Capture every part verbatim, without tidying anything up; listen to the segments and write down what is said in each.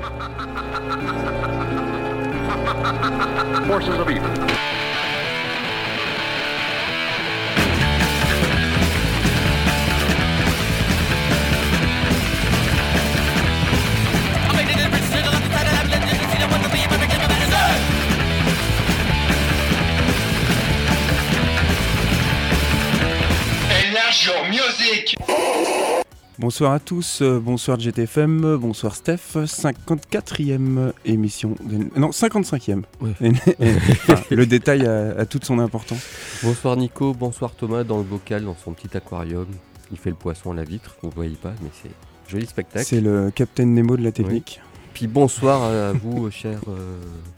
Forces of evil. Music. Bonsoir à tous, euh, bonsoir G T F M, bonsoir Steph, cinquante-quatrième émission, de... non cinquante-cinquième, ouais. et, et, enfin, le détail a, a toute son importance. Bonsoir Nico, bonsoir Thomas dans le bocal, dans son petit aquarium, il fait le poisson à la vitre, vous ne voyez pas mais c'est joli spectacle. C'est le Captain Nemo de la technique. Oui. Puis bonsoir à vous chers, euh,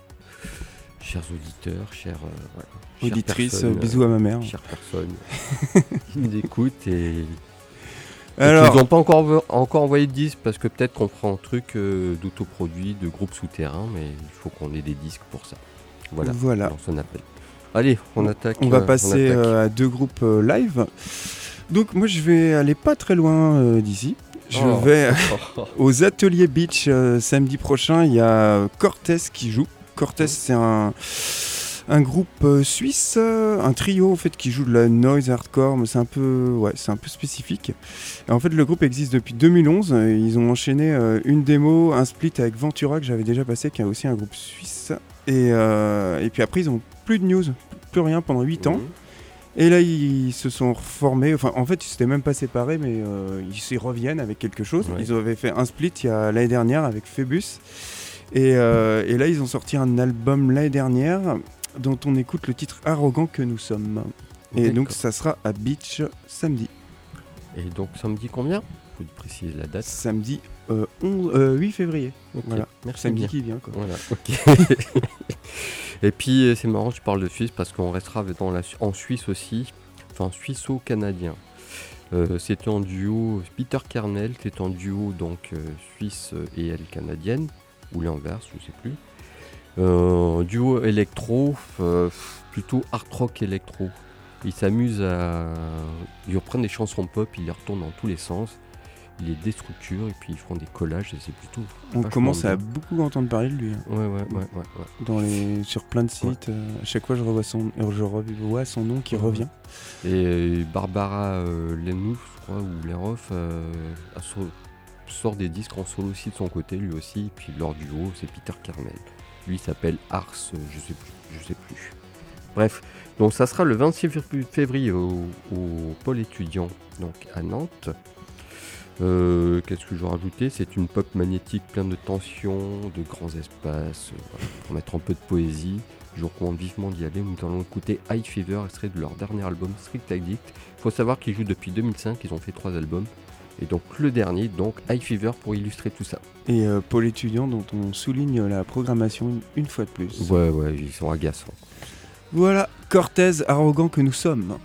chers auditeurs, chers... Euh, voilà. Auditrice, euh, bisous à ma mère. Chères personnes qui nous écoutent et, et Alors... qui nous ont pas encore, encore envoyé de disques parce que peut-être qu'on prend un truc euh, d'autoproduit, de groupe souterrain, mais il faut qu'on ait des disques pour ça. Voilà, voilà. On s'en appelle. Allez, on attaque. On va euh, passer on euh, à deux groupes euh, live. Donc moi je vais aller pas très loin euh, d'ici. Je oh. vais aux Ateliers Beach euh, samedi prochain. Il y a Cortez qui joue. Cortez, c'est un... Un groupe euh, suisse, euh, un trio en fait qui joue de la noise hardcore, mais c'est un peu, ouais, c'est un peu spécifique. Et en fait, le groupe existe depuis deux mille onze. Euh, ils ont enchaîné euh, une démo, un split avec Ventura que j'avais déjà passé, qui est aussi un groupe suisse. Et, euh, et puis après, ils ont plus de news, plus rien pendant huit ans. Mmh. Et là, ils se sont reformés. Enfin, en fait, ils s'étaient même pas séparés, mais euh, ils s'y reviennent avec quelque chose. Ouais. Ils avaient fait un split il y a l'année dernière avec Phoebus. Et, euh, et là, ils ont sorti un album l'année dernière, dont on écoute le titre Arrogant que nous sommes. Et D'accord. donc ça sera à Beach samedi. Et donc samedi combien ? Faut préciser la date. Samedi euh, onze, euh, huit février. Okay. Voilà. Merci samedi bien. qui vient quoi. Voilà. Okay. Et puis c'est marrant, tu parles de Suisse parce qu'on restera dans la, en Suisse aussi, enfin suisse-canadien. Euh, c'était en duo Peter Kernel, qui est en duo donc euh, suisse et elle canadienne ou l'inverse, je sais plus. Euh, duo électro, euh, plutôt art rock électro. Ils s'amusent à... Ils reprennent des chansons pop, ils les retournent dans tous les sens, ils les déstructurent et puis ils font des collages et c'est plutôt... On commence bien. à beaucoup entendre parler de lui. Hein. Ouais, ouais, ouais, ouais, ouais. Dans les... Sur plein de sites, ouais. euh, à chaque fois je revois son, je revois son nom qui ouais. revient. Et Barbara euh, Lenouf, je crois, ou Leroff, euh, sort des disques en solo aussi de son côté, lui aussi, et puis leur duo, c'est Peter Kernel. Lui s'appelle Ars, je sais plus, je sais plus. Bref, donc ça sera le vingt-six février au, au pôle étudiant, donc à Nantes. Euh, qu'est-ce que je vais rajouter ? C'est une pop magnétique pleine de tension, de grands espaces, euh, voilà, pour mettre un peu de poésie. Je vous recommande vivement d'y aller. Nous allons écouter High Fever, extrait de leur dernier album Strict Addict. Il faut savoir qu'ils jouent depuis deux mille cinq, ils ont fait trois albums. Et donc le dernier, donc High Fever pour illustrer tout ça. Et euh, Pôle étudiant dont on souligne la programmation une, une fois de plus. Ouais, ouais, ils sont agaçants. Voilà, Cortez, arrogant que nous sommes.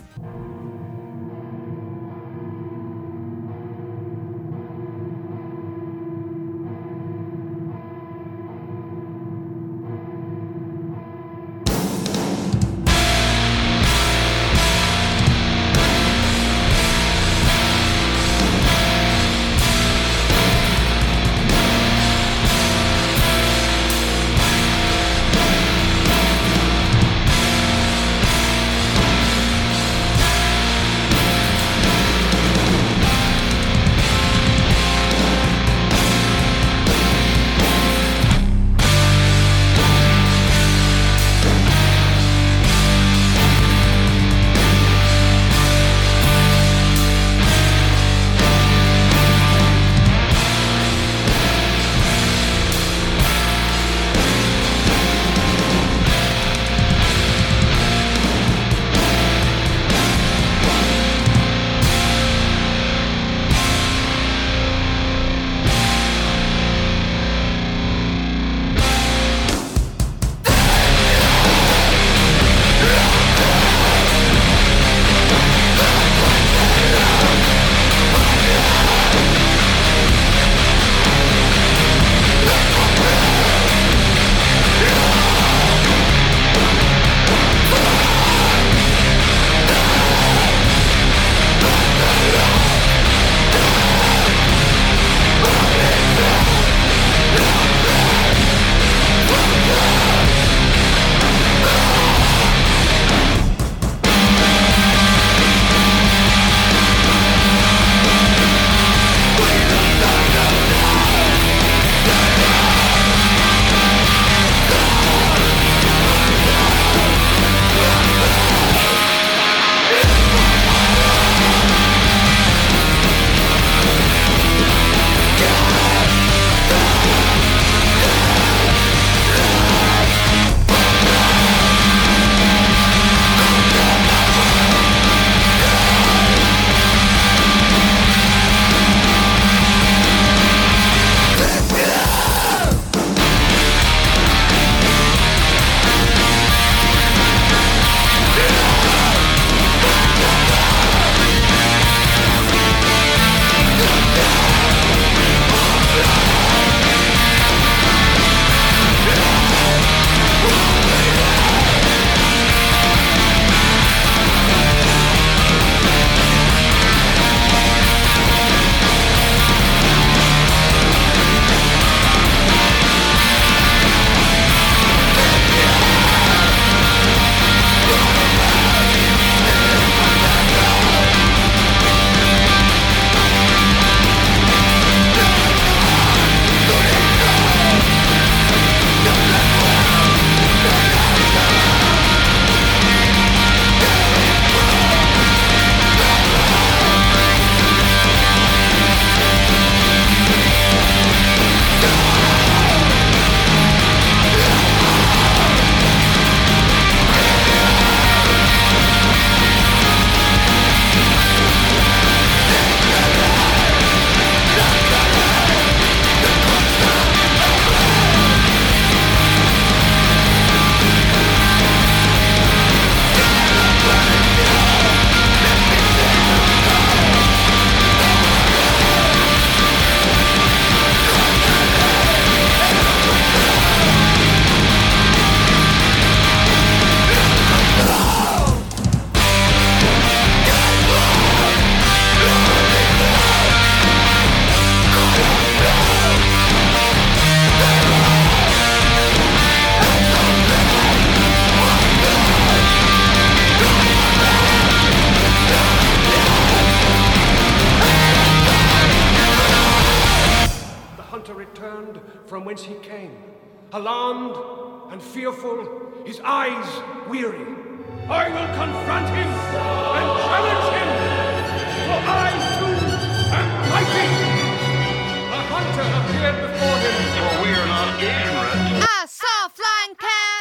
from whence he came, alarmed and fearful, his eyes weary. I will confront him and challenge him, for I too am mighty. A hunter appeared before him, for we are not ignorant. I saw a flying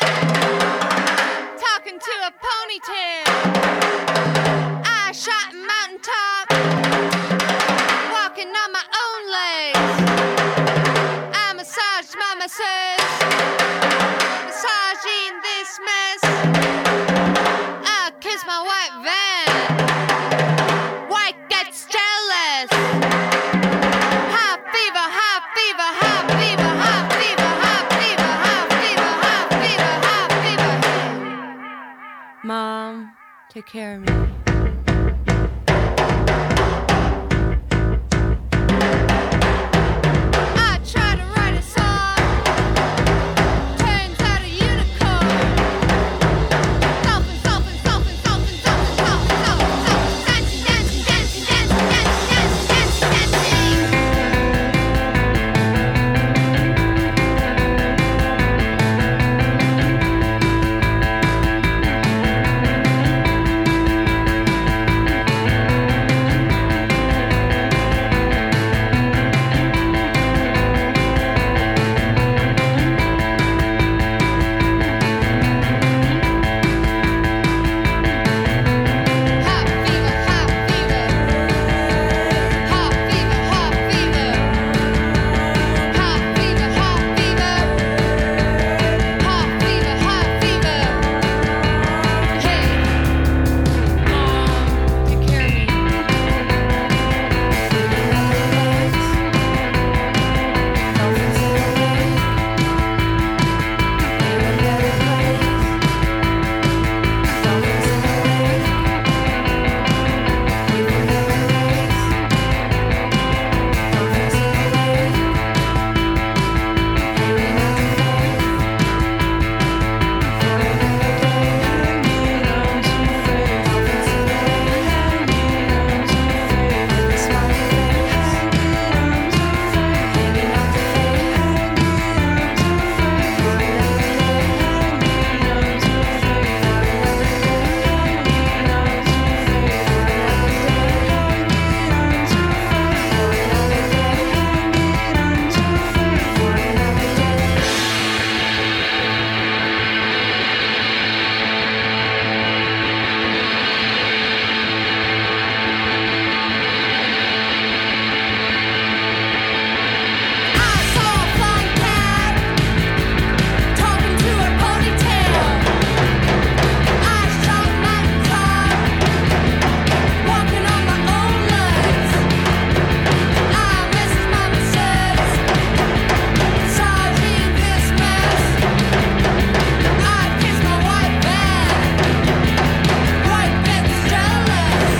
cat talking to a ponytail. I shot a mountaintop, walking on my own legs. I massaged my masseuse, massaging this mess. I kissed my white van, white gets jealous. High fever, high fever, high fever, high fever, high fever, high fever, high fever, high fever. Mom, take care of me. I tried to write a song, turns out a unicorn. Dolphin, dolphin, dolphin, dolphin, dolphin, dolphin, dolphin, dolphin, dancing, dancing, dancing, dancing, dancing, dancing, dancing, dancing. Hot fever, hot fever. Hot fever, hot fever. Hot fever, hot fever. Hot fever, hot fever. Hey, Mom, take care of me. I saw a flying cat talking to a ponytail. I shot a mountaintop, walking on my own legs. I missed my masseuse, massaging this mess. I kissed my white van, white gets jealous.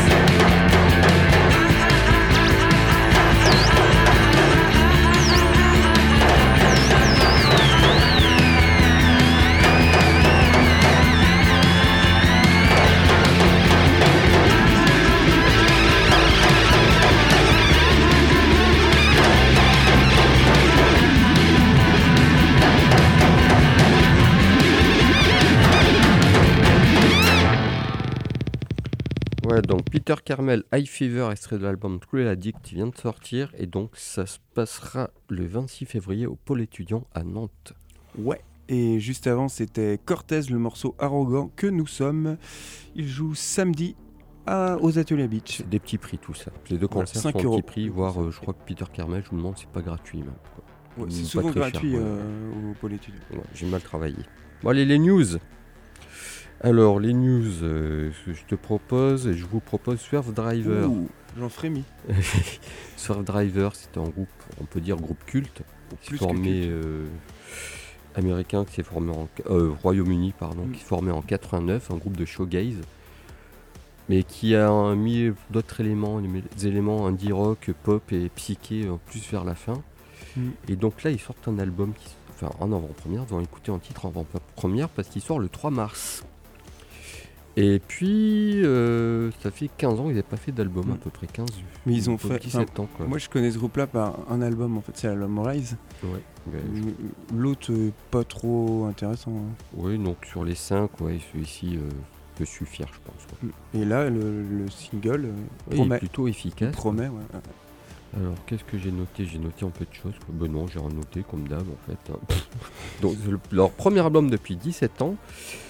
Ouais, donc Peter Carmel, High Fever, extrait de l'album Cruel Addict, qui vient de sortir. Et donc, ça se passera le vingt-six février au Pôle étudiant à Nantes. Ouais. Et juste avant, c'était Cortez, le morceau arrogant que nous sommes. Il joue samedi à, aux Ateliers Beach. C'est des petits prix, tout ça. Les deux Voilà, concerts cinq sont euros. petits prix, voire euh, je crois que Peter Carmel, je vous demande, c'est pas gratuit même. quoi. Ouais, Ou c'est pas souvent très cher, gratuit ouais. euh, au Pôle étudiant. Ouais, j'ai mal travaillé. Bon, allez, les news. Alors, les news, euh, je te propose, et je vous propose Swerve Driver. Ouh, j'en frémis. Swerve Driver, c'est un groupe, on peut dire groupe culte, qui Plus est que formé culte. euh, américain, qui s'est formé en euh, Royaume-Uni, pardon, Mm. qui s'est formé en quatre-vingt-neuf, un groupe de shoegaze, mais qui a mis d'autres éléments, des éléments indie rock, pop et psyché en plus vers la fin. Mm. Et donc là, ils sortent un album, qui, enfin en avant-première, vous allez écouter en titre en avant-première parce qu'il sort le trois mars. Et puis, euh, ça fait quinze ans qu'ils n'avaient pas fait d'album, Mm. à peu près quinze. Mais ils ont peu fait- dix-sept ans, quoi. Moi, je connais ce groupe-là par un album, en fait, c'est l'album Rise. Ouais, ben, je- L'autre, euh, pas trop intéressant. hein. ouais, donc sur les cinq, ouais, celui-ci euh, peut suffire, je pense. quoi. Et là, le, le single euh, Ouais, il est promet. plutôt efficace. quoi. promet, ouais. Alors, qu'est-ce que j'ai noté? J'ai noté un peu de choses. quoi. Ben non, j'ai rien noté, comme d'hab, en fait. hein. Donc, c'est le- leur premier album depuis dix-sept ans.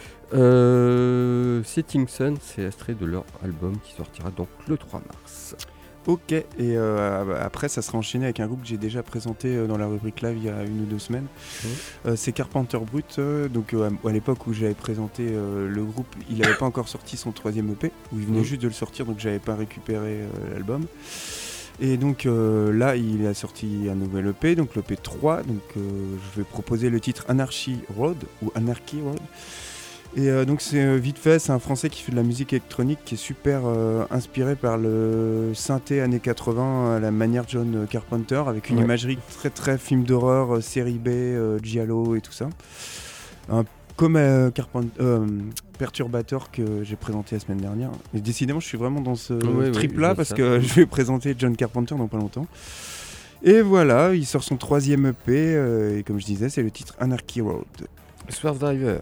Euh, Setting Sun, c'est extrait de leur album qui sortira donc le trois mars. Ok, et euh, après, ça sera enchaîné avec un groupe que j'ai déjà présenté euh, dans la rubrique live il y a une ou deux semaines. Mhm. Euh, c'est Carpenter Brut. euh, donc, euh, à l'époque où j'avais présenté euh, le groupe, il n'avait pas encore sorti son troisième E P, où il venait Mhm. juste de le sortir, donc j'avais pas récupéré euh, l'album. Et donc euh, là, il a sorti un nouvel E P, donc l'E P trois. Donc, euh, je vais proposer le titre Anarchy Road ou Anarchy Road. Et euh, donc c'est euh, vite fait, c'est un Français qui fait de la musique électronique qui est super euh, inspiré par le synthé années quatre-vingts à la manière John Carpenter, avec une Ouais. imagerie très très film d'horreur, euh, série B, euh, giallo et tout ça. Un- comme euh, Carpen- euh, Perturbator que j'ai présenté la semaine dernière. Et décidément, je suis vraiment dans ce Ouais, ouais, trip je là vois parce ça. que je vais présenter John Carpenter dans pas longtemps. Et voilà, il sort son troisième E P euh, et comme je disais, c'est le titre Anarchy Road. Survivor.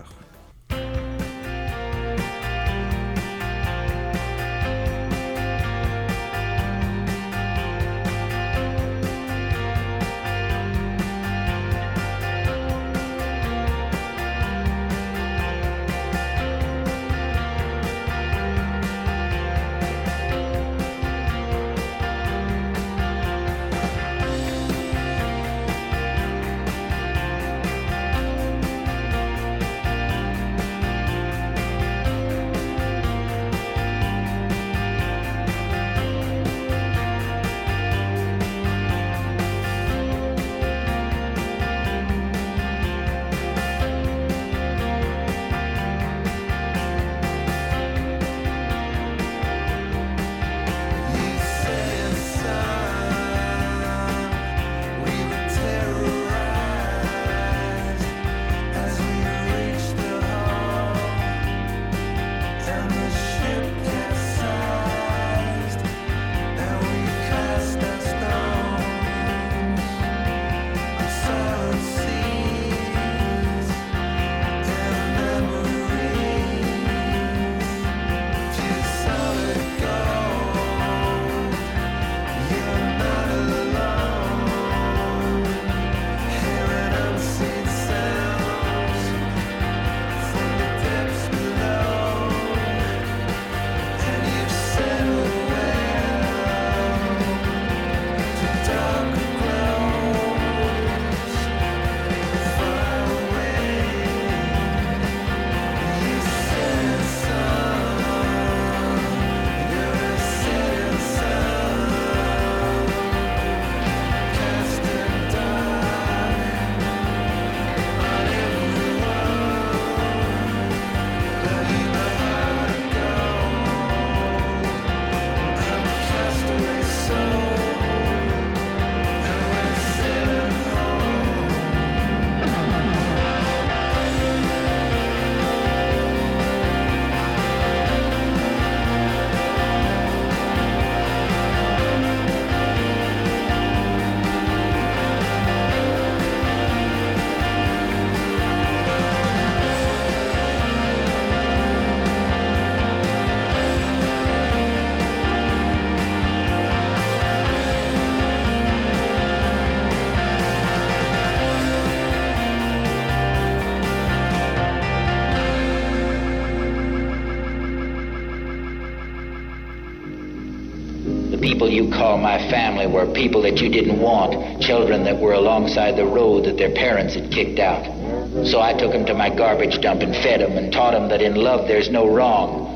The people you call my family were people that you didn't want, children that were alongside the road that their parents had kicked out. So I took them to my garbage dump and fed them and taught them that in love there's no wrong.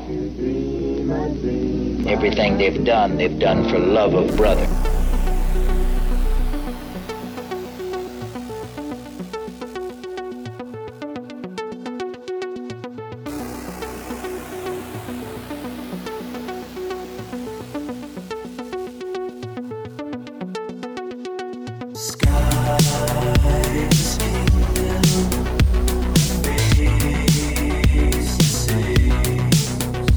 Everything they've done, they've done for love of brother. Face to face.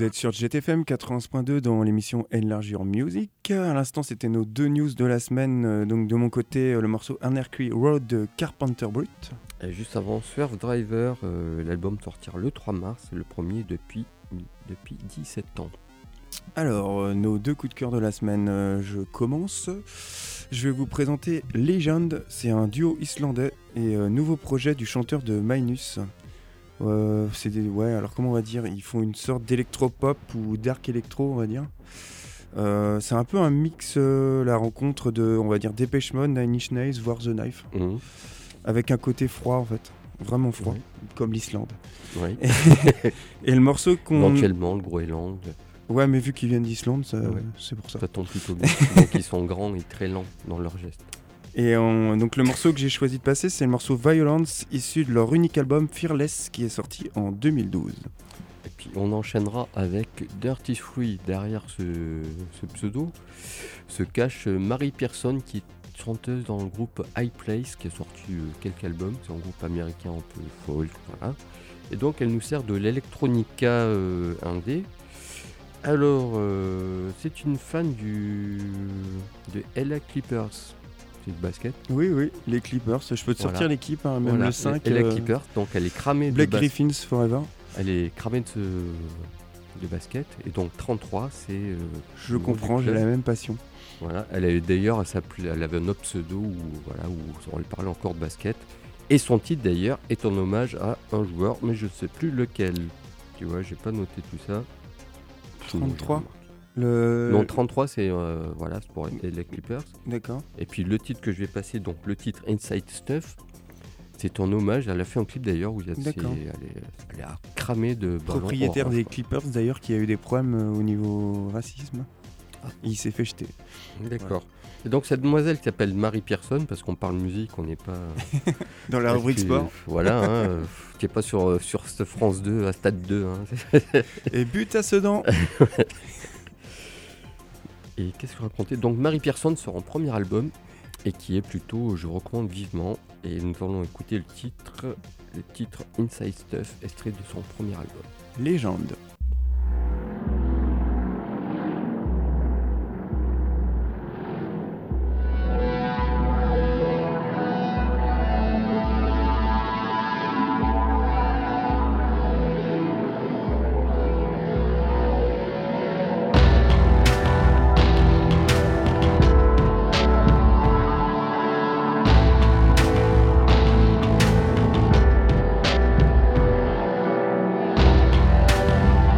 Vous êtes sur Jet F M quatre-vingts point deux dans l'émission Enlarge Your Music. À l'instant, c'était nos deux news de la semaine. Euh, Donc de mon côté, euh, le morceau Anarchy Road de Carpenter Brut. Et juste avant Swerve Driver, euh, l'album sortira le trois mars, le premier depuis, depuis dix-sept ans. Alors, euh, nos deux coups de cœur de la semaine, euh, je commence. Je vais vous présenter Legend, c'est un duo islandais et euh, nouveau projet du chanteur de Minus. Euh, c'est des, ouais, alors comment on va dire, ils font une sorte d'électropop ou dark électro, on va dire. Euh, c'est un peu un mix, euh, la rencontre de, on va dire, Depeche Mode, Nine Inch Nails, voire The Knife, Mmh. avec un côté froid en fait, vraiment froid, Oui. comme l'Islande. Oui. Et le morceau qu'on... Éventuellement, le Groenland, Ouais, mais vu qu'ils viennent d'Islande, ça, Ouais. c'est pour ça. ça tombe plutôt bien. Donc ils sont grands et très lents dans leurs gestes. Et on- donc le morceau que j'ai choisi de passer, c'est le morceau Violence, issu de leur unique album Fearless, qui est sorti en deux mille douze. Et puis on enchaînera avec Dirty Free. Derrière ce, ce pseudo se cache Mary Pearson, qui est chanteuse dans le groupe High Place, qui a sorti euh, quelques albums. C'est un groupe américain un peu folk, voilà. Et donc elle nous sert de l'electronica euh, indé. Alors, euh, c'est une fan du de L A Clippers, c'est le basket. Oui, oui, les Clippers, je peux te Voilà. sortir l'équipe, hein, même Voilà, le cinq. L A euh, Clippers, donc elle est cramée de Black bas- Griffins Forever. Elle est cramée de, ce- de basket, et donc trente-trois, c'est. euh, Je le nom comprends, du j'ai club. la même passion. Voilà, elle avait d'ailleurs, elle, s'appelait- elle avait un autre pseudo où, voilà, où on lui parlait encore de basket. Et son titre d'ailleurs est en hommage à un joueur, mais je sais plus lequel. Tu vois, j'ai pas noté tout ça. trente-trois Le... Non, trente-trois, c'est euh, voilà, c'est pour les Clippers. D'accord. Et puis le titre que je vais passer, donc le titre Inside Stuff, c'est en hommage. Elle a fait un clip d'ailleurs où il y a c'est- D'accord. elle est, elle est à cramer de ballons Propriétaire orange, des quoi. Clippers d'ailleurs, qui a eu des problèmes euh, au niveau racisme. Ah. Et il s'est fait jeter. D'accord. Et donc cette demoiselle qui s'appelle Mary Pearson, parce qu'on parle musique, on n'est pas. Dans la rubrique Tu- sport. Voilà, hein, euh, tu n'es pas sur, euh, sur ce France deux, à Stade deux. Hein. Et but à Sedan. Et qu'est-ce que je racontais? Donc Mary Pearson sort en premier album, et qui est plutôt, je recommande vivement. Et nous allons écouter le titre, le titre Inside Stuff, extrait de son premier album. Légende. Thank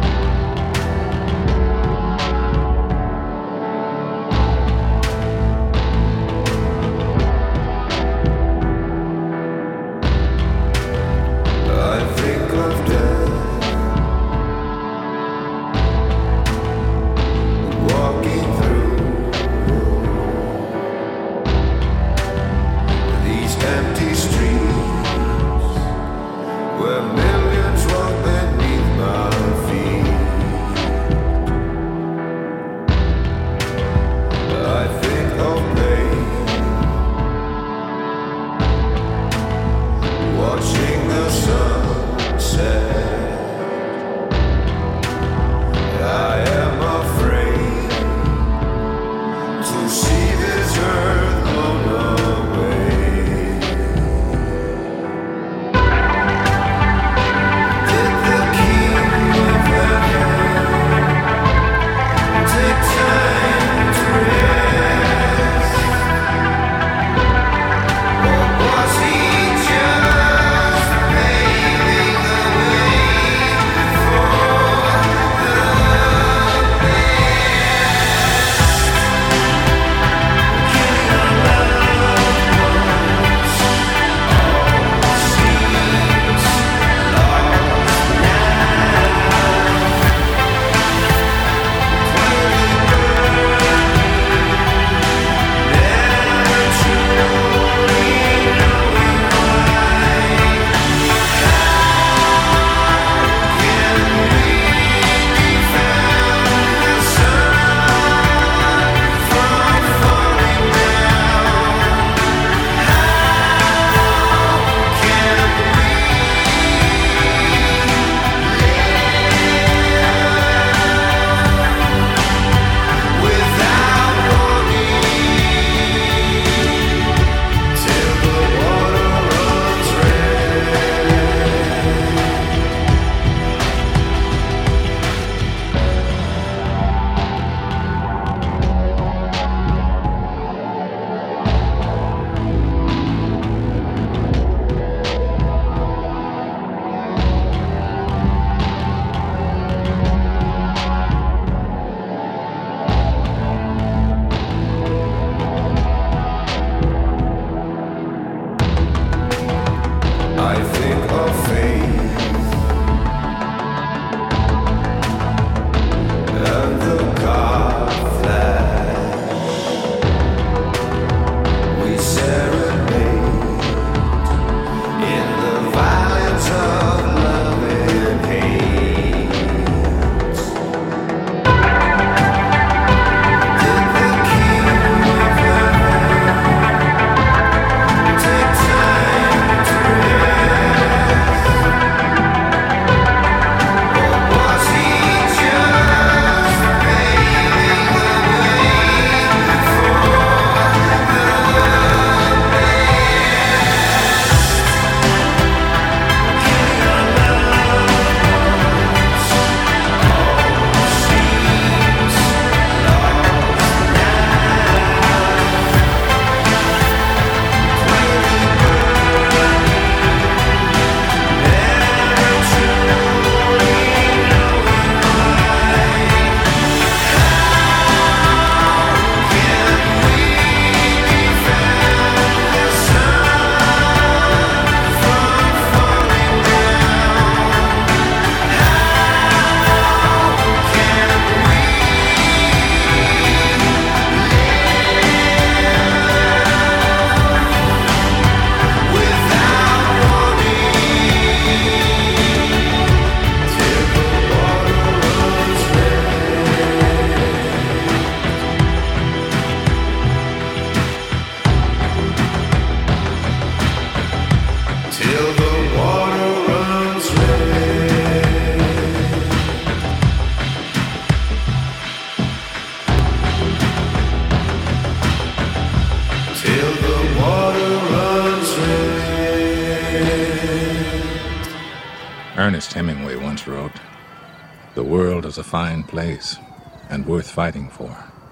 Ernest Hemingway once wrote, "The world is a fine place and worth fighting for."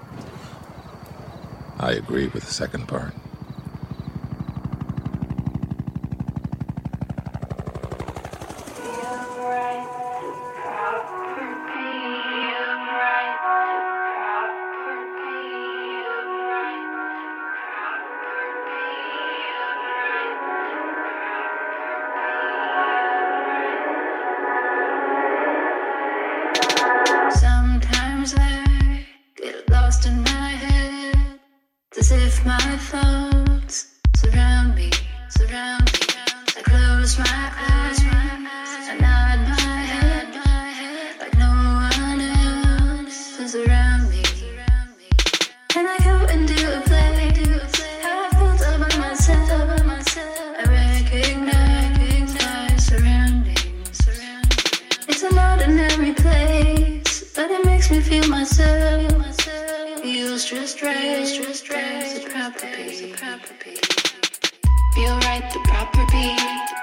I agree with the second part. Sometimes I get lost in my head, as if my thoughts surround me, surround me. I close my eyes, I nod my head, like no one else is around me. And I go into a place I've built up by myself. I recognize my surroundings. It's an ordinary place, but it makes me feel myself. Feels just right, just right. The proper beat, feel right. The proper beat,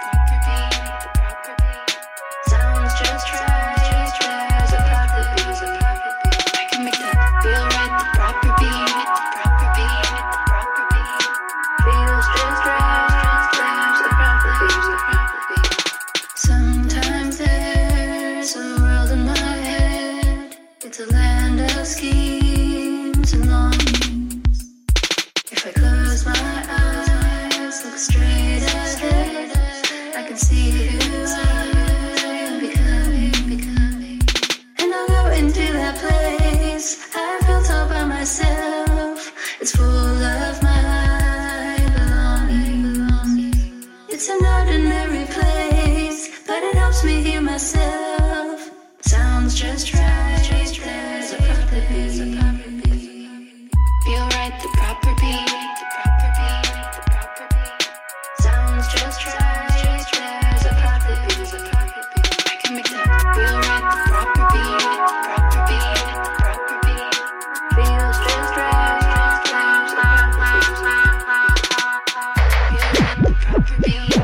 sounds just right, just right. The proper beat, I can make that feel right. The proper beat, the proper beat, the proper beat feels just right, just right. The proper beat, the proper beat. Sometimes there's a world in my head. It's a land of schemes and longings. If I close my eyes, look straight ahead, I can see who I am becoming, becoming. And I'll go into that place I built all by myself. It's full of my belonging, belonging. It's an ordinary place, but it helps me hear myself. Sounds just right, just right. The proper beat, feel right. The proper beat, the proper beat, the proper beat sounds just right, just right. The proper beat, the proper beat. I can make that feel right. The proper beat, the proper beat, the proper beat feels just right, just right. The proper beat, feel right. The proper beat.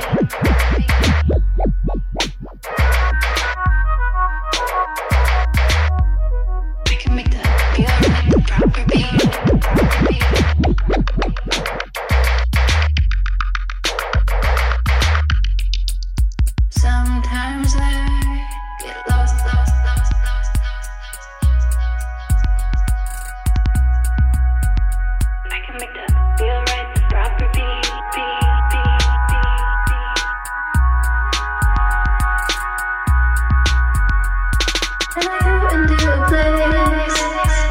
I can make that feel right. The proper beat, the proper beat. Sometimes I get lost, lost, lost, lost, lost, I can make that feel right. The proper beat, beat, beat, beat, beat. And I go into a place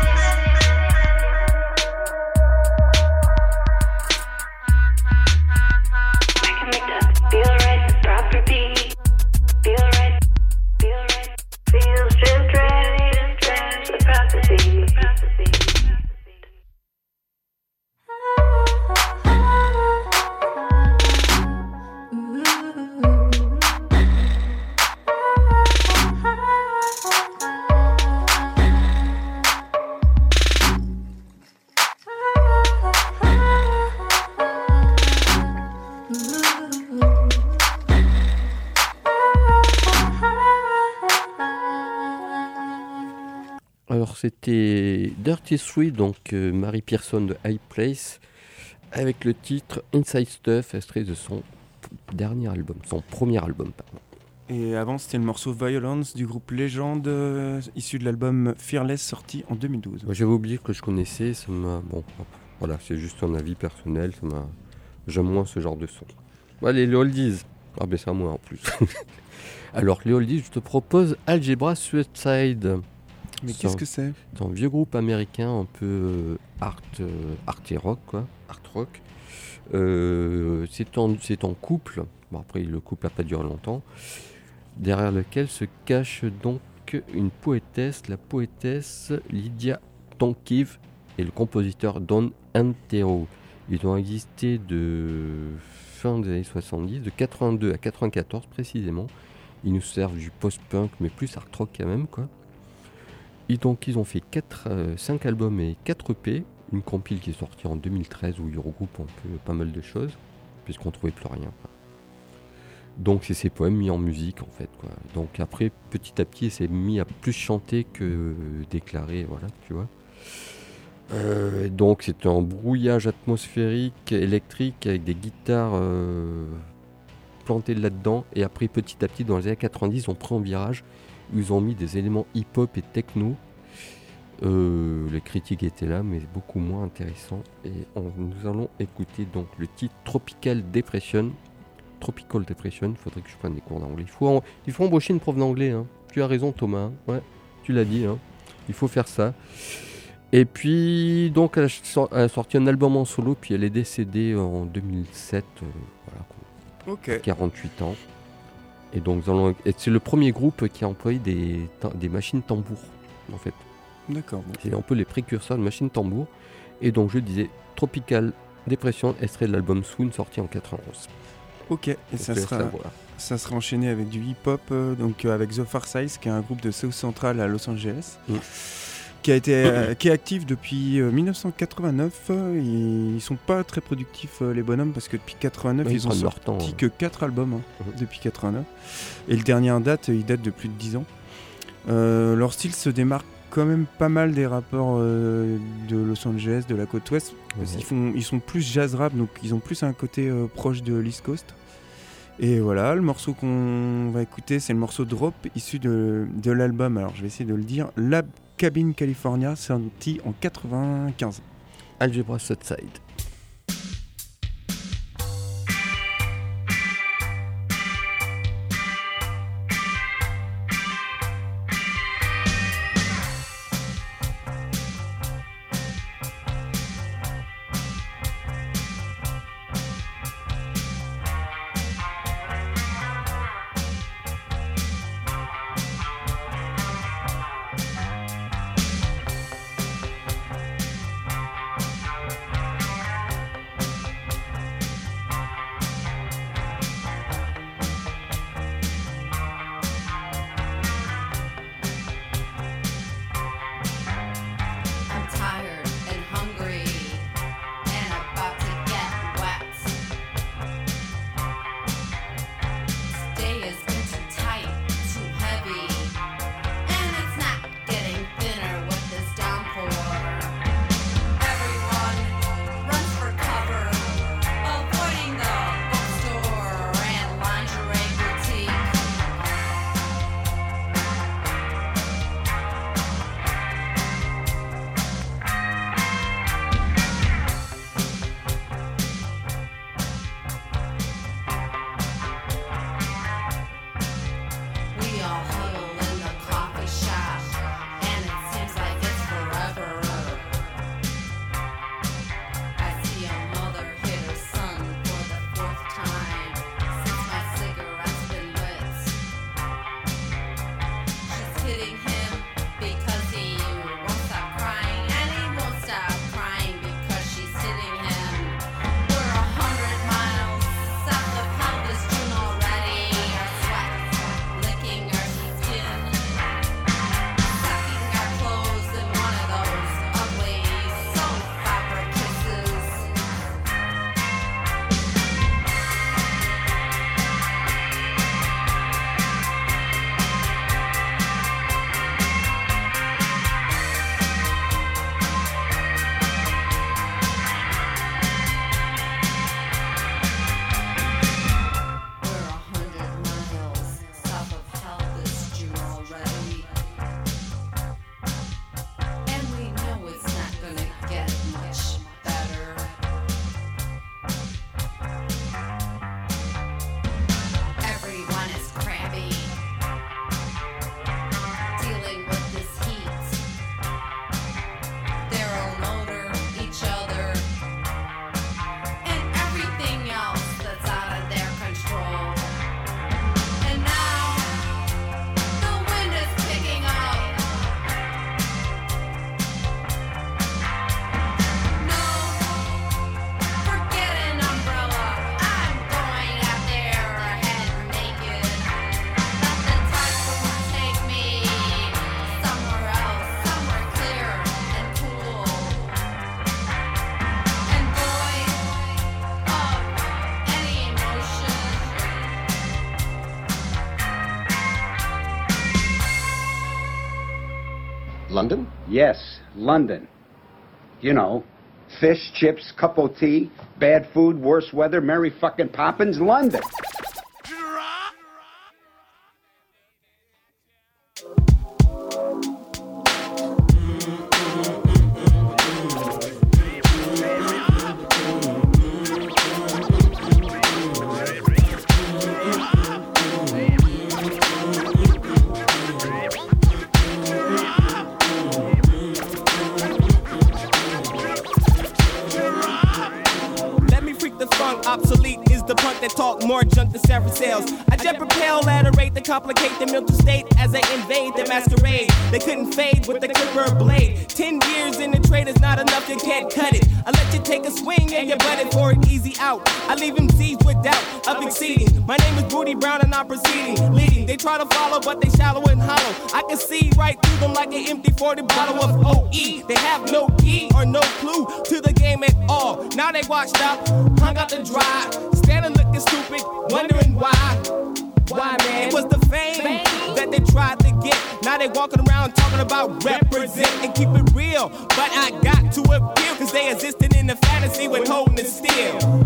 I can make that feel right. The proper beat, feel right, feel right, feels just right, just right. The proper beat, proper beat. Alors c'était Dirty Sweet, donc euh, Mary Pearson de High Place, avec le titre Inside Stuff, extrait de son dernier album, son premier album, pardon. Et avant, c'était le morceau Violence du groupe Légende, euh, issu de l'album Fearless, sorti en deux mille douze. Moi, j'avais oublié que je connaissais, ça m'a... Bon, voilà, c'est juste un avis personnel, ça m'a... J'aime moins ce genre de son. Bon, allez, les oldies. Ah ben c'est à moi en plus. Alors, les oldies, je te propose Algebra Suicide. Mais C'est qu'est-ce un- que c'est? C'est un vieux groupe américain, un peu euh, art, euh, art et rock, quoi. Art rock. Euh, c'est, en, c'est en couple. Bon, après, le couple n'a pas duré longtemps. Derrière lequel se cache donc une poétesse, la poétesse Lydia Tonkiv et le compositeur Don Antero. Ils ont existé de fin des années soixante-dix, de quatre-vingt-deux à quatre-vingt-quatorze précisément. Ils nous servent du post-punk, mais plus art rock quand même, quoi. Et donc ils ont fait cinq albums et quatre E P, une compile qui est sortie en deux mille treize où ils regroupent un peu pas mal de choses, puisqu'on ne trouvait plus rien. Donc c'est ses poèmes mis en musique en fait, quoi. Donc après, petit à petit, il s'est mis à plus chanter que déclarer, voilà, tu vois. Euh, donc c'est un brouillage atmosphérique, électrique, avec des guitares euh, plantées là-dedans. Et après, petit à petit, dans les années quatre-vingt-dix, ils ont pris un virage où ils ont mis des éléments hip-hop et techno. Euh, les critiques étaient là, mais beaucoup moins intéressants. Et on- nous allons écouter donc le titre Tropical Depression. Tropical Depression, il faudrait que je prenne des cours d'anglais. Il faut, en- il faut embaucher une prof d'anglais. Hein. Tu as raison, Thomas. Ouais, tu l'as dit. Hein. Il faut faire ça. Et puis, donc, elle a, sor- elle a sorti un album en solo, puis elle est décédée en deux mille sept, euh, voilà, Ok. à quarante-huit ans. Et donc, nous allons- et c'est le premier groupe qui a employé des, ta- des machines tambours, en fait. D'accord. Bon. C'est un peu les précurseurs de machines tambours. Et donc, je disais, Tropical Depression, extrait de l'album Swoon, sorti en quatre-vingt-onze. Ok. Et Donc, ça je laisse sera, savoir. ça sera enchaîné avec du hip-hop, euh, donc euh, avec The Far Size, qui est un groupe de South Central à Los Angeles, Mm. qui a été, euh, qui est actif depuis euh, dix-neuf cent quatre-vingt-neuf. euh, et ils sont pas très productifs euh, les bonhommes parce que depuis quatre-vingt-neuf Ouais, ils ils ont prennent leur sorti temps, hein. que quatre albums hein, Mhm. depuis quatre-vingt-neuf. Et le dernier en date, il date de plus de dix ans. Euh, leur style se démarque quand même pas mal des rappeurs euh, de Los Angeles, de la côte ouest. Parce Ouais. qu'ils font, ils sont plus jazz rap, donc ils ont plus un côté euh, proche de l'East Coast. Et voilà, le morceau qu'on va écouter, c'est le morceau Drop, issu de, de l'album, alors je vais essayer de le dire, Lab Cabin California, sorti en quatre-vingt-quinze. Algebra Southside. Thank London? Yes, London. You know, fish, chips, cup of tea, bad food, worse weather, Mary fucking Poppins, London. Obsolete is the punk that talk more junk than Sarah sales. I jet propel at a rate to complicate the mental state as I invade the masquerade. They couldn't fade with the clipper blade. Ten years in the trade is not enough, you can't cut it. I let you take a swing and you butt it for an easy out. I leave them Z's with doubt of exceeding. My name is Booty Brown and I'm proceeding, leading. They try to follow but they shallow and hollow. I can see right through them like an empty forty bottle of O E. They have no key or no clue to the game at all. Now they washed up, hung out the drive, standing looking stupid, wondering why. Why, man? It was the fame that they tried to get. Now they walking around talking about represent and keep it real. But I got to appeal, cause they existed in the fantasy when holding it still.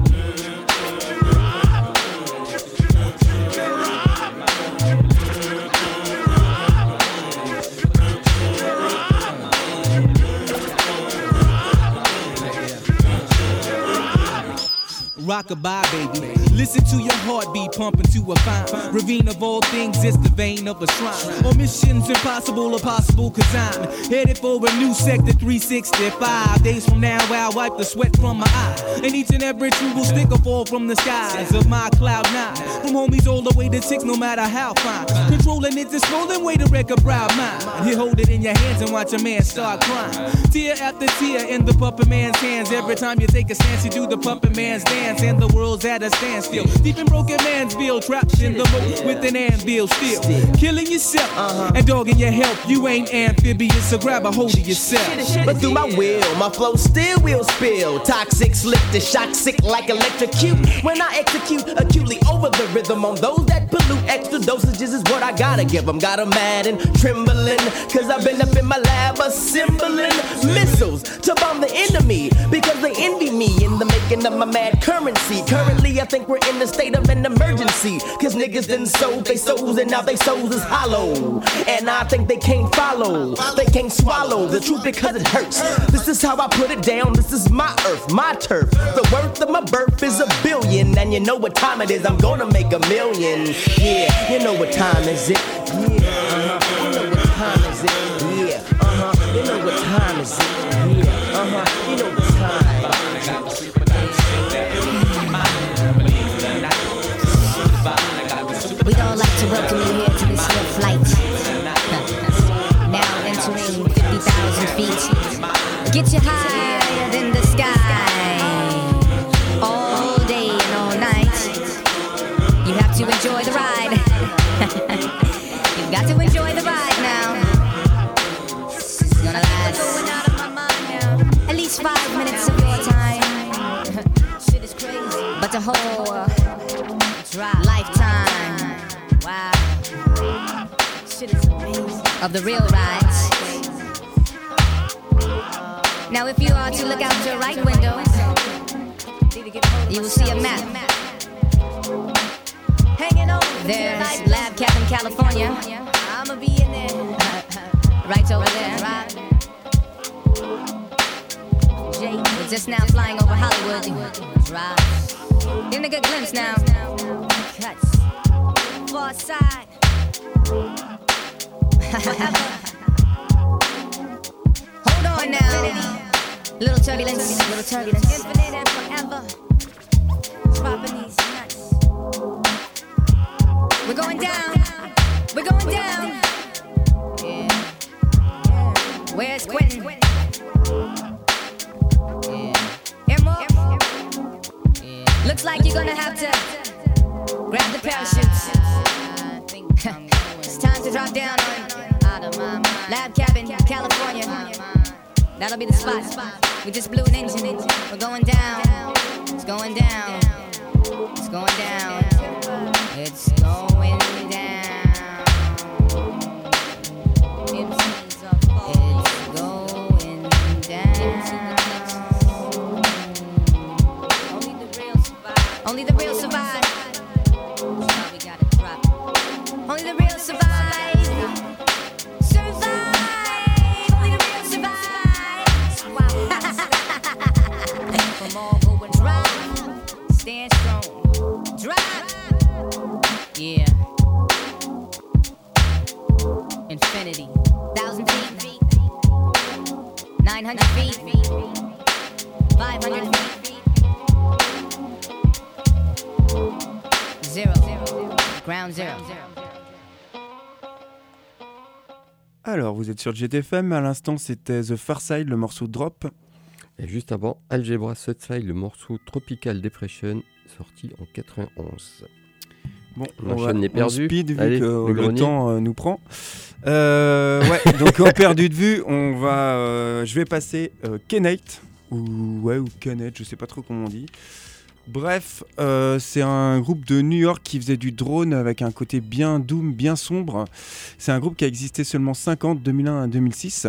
Rockabye, baby. Listen to your heartbeat pumping to a fine ravine of all things, it's the vein of a shrine. Or missions impossible or possible, cause I'm headed for a new sector three sixty-five. Days from now, I'll wipe the sweat from my eye. And each and every tree will stick or fall from the skies of my cloud nine. From homies all the way to six, no matter how fine. Controlling it's a swollen way to wreck a proud mind. You hold it in your hands and watch a man start crying. Tear after tear in the puppet man's hands. Every time you take a stance, you do the puppet man's dance. And the world's at a standstill. Deep in broken Mansville, trapped in the moat with an anvil still. Killing yourself uh-huh. and dogging your health. You ain't amphibious, so grab a hold of yourself. But through my will, my flow still will spill. Toxic, slick to shock, sick like electrocute. When I execute acutely over the rhythm on those that pollute, extra dosages is what I gotta give them. Got 'em mad and trembling, cause I've been up in my lab assembling missiles to bomb the enemy. Because they envy me in the making of my mad currency. Currently, I think we're in a state of an emergency. Cause niggas done sold they souls and now they souls is hollow. And I think they can't follow, they can't swallow the truth because it hurts. This is how I put it down, this is my earth, my turf. The worth of my birth is a billion. And you know what time it is, I'm gonna make a million. Yeah, you know what time is it? Yeah, uh-huh, you know what time is it? Yeah, uh-huh, you know what time is it? Yeah, uh-huh, you know what time is it? We'd all like to welcome you here to this here flight. Now entering fifty thousand feet. Get you higher than the sky. All day and all night. You have to enjoy the ride. You've got to enjoy the ride now. This is gonna last at least five minutes of your time. But the whole uh, lifetime. Wow. Shit is amazing. Of the real rides. Now if you are to look out your right window, you will see a map. There's Lab Cabin, California. I'ma be in there. Right over there. We're just now flying over Hollywood. Getting a good glimpse now. Cuts. Far side. Hold on now. Little turbulence, little turbulence. Infinite and forever. Dropping these nuts. We're going down. We're going down. Yeah. Yeah. Where's Quentin? Yeah. Emerald? Yeah. Looks like you're gonna have to grab the parachutes. It's time to drop down on Lab Cabin, California. That'll be the spot. We just blew an engine. We're going down. It's going down. It's going down. It's going down. It's Drop. Yeah. Infinity. Thousand feet. Nine hundred feet. Five hundred feet. Zero. Ground zero. Alors, vous êtes sur J T F M, à l'instant c'était The Far Side, le morceau Drop. Et juste avant, Algebra Southside, le morceau Tropical Depression, sorti en quatre-vingt-onze. Bon, la on, chaîne va, est perdue. on speed vu Allez, que le le, grenier. temps euh, nous prend. Euh, ouais, donc en perdu de vue, on va, euh, je vais passer euh, Kenate, ou, ouais, ou Kenate, je sais pas trop comment on dit. Bref, euh, c'est un groupe de New York qui faisait du drone avec un côté bien doom, bien sombre. C'est un groupe qui a existé seulement cinq ans, de deux mille un à deux mille six.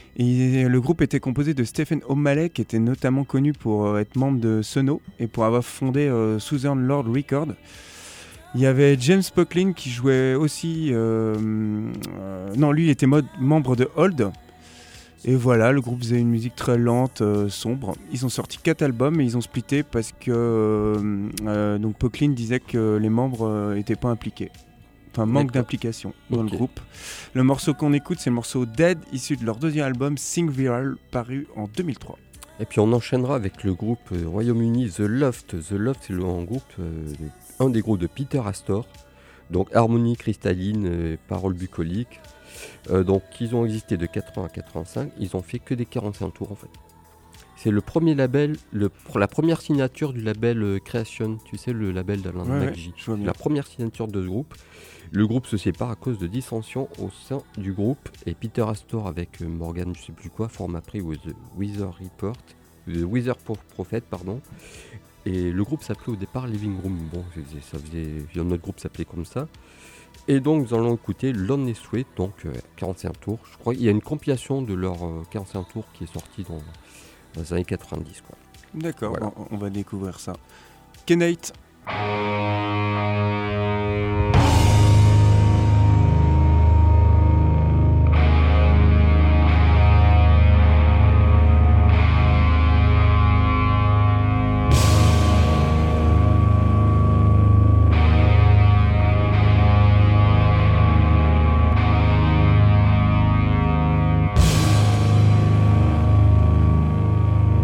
Et le groupe était composé de Stephen O'Malley, qui était notamment connu pour euh, être membre de Sono et pour avoir fondé euh, Southern Lord Records. Il y avait James Pocklin qui jouait aussi... Euh, euh, non, lui il était mode, membre de Hold. Et voilà, le groupe faisait une musique très lente, euh, sombre. Ils ont sorti quatre albums et ils ont splitté parce que euh, euh, donc Pocklin disait que les membres n'étaient euh, pas impliqués. Enfin, manque D'accord. d'implication dans Ok. le groupe. Le morceau qu'on écoute, c'est le morceau Dead, issu de leur deuxième album Sing Viral, paru en deux mille trois. Et puis on enchaînera avec le groupe euh, Royaume-Uni The Loft. The Loft, c'est le, un groupe, euh, de- un des groupes de Peter Astor. Donc harmonie cristalline, euh, paroles bucoliques. Euh, donc ils ont existé de quatre-vingts à quatre-vingt-cinq. Ils ont fait que des quarante-cinq tours en fait. C'est le premier label, le, la première signature du label euh, Creation. Tu sais, le label d'Alain Ouais, McGee. ouais, je vois bien. La première signature de ce groupe. Le groupe se sépare à cause de dissensions au sein du groupe. Et Peter Astor avec euh, Morgan, je sais plus quoi, forme après The Weather Report. The Weather Prophet, pardon. Et le groupe s'appelait au départ Living Room. Bon, ça faisait, notre groupe s'appelait comme ça. Et donc nous allons écouter Lonely Sweet, donc euh, quarante-cinq tours. Je crois qu'il y a une compilation de leurs euh, quarante-cinq tours qui est sortie dans, dans les années quatre-vingt-dix. Quoi. D'accord, Voilà. on, on va découvrir ça. Kenate.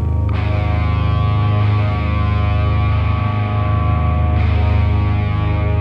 Thank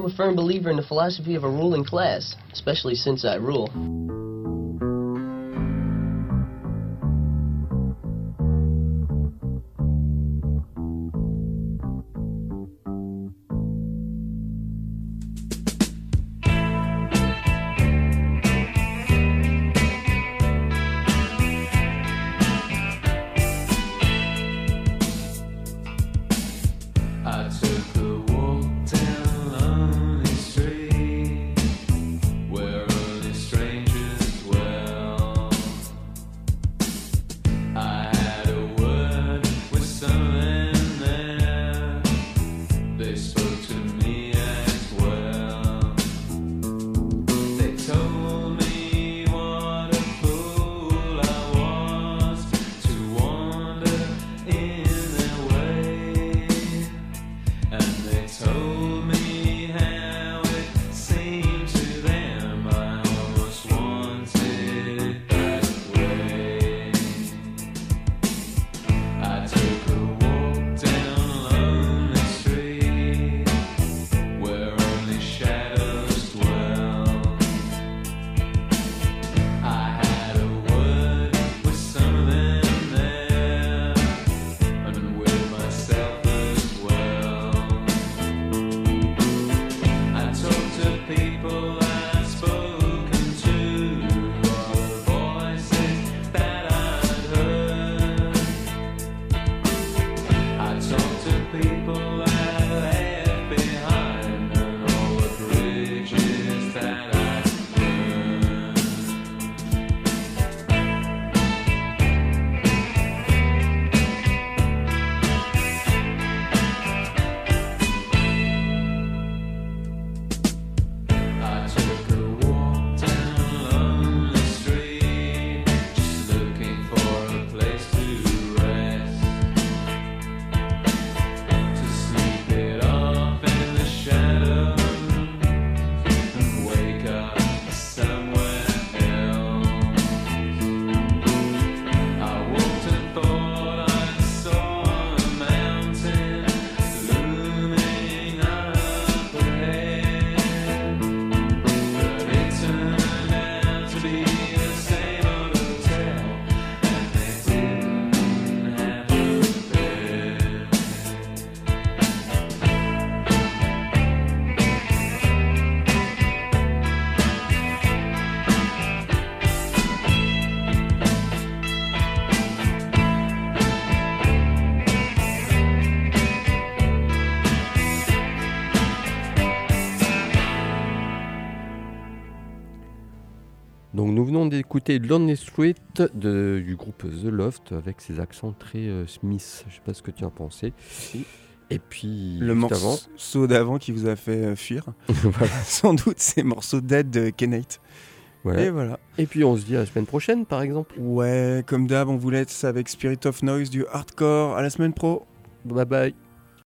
I'm a firm believer in the philosophy of a ruling class, especially since I rule. I took a walk down lonely street where only strangers dwell. I had a word with some of them there. They spoke to me as well. They told me what a fool I was to wander in their way. And they told me how it seemed to them I almost wanted it that way. I took a walk down a lonely street where only shadows dwell. I had a word with some of them there, and with myself as well. I talked to people I'd spoken to, all the voices that I'd heard. I talked to people I left behind, and all the bridges that I'd burned. I took a walk down a lonely street, just looking for a place to rest, to sleep it off in the shadows and wake up somewhere else. I walked and thought I saw a mountain looming up ahead. But it turned out to be the same old hotel, and they didn't have a bed. Donc nous venons d'écouter Lonely Street de- du groupe The Loft avec ses accents très euh, Smith. Je sais pas ce que tu en pensais. Et puis Le juste avant, morceau d'avant qui vous a fait euh, fuir. Voilà. Sans doute, c'est morceau Dead de Kenate. voilà. Et voilà. Et puis on se dit à la semaine prochaine par exemple. Ouais, comme d'hab, on vous laisse avec Spirit of Noise du hardcore. À la semaine pro. Bye bye.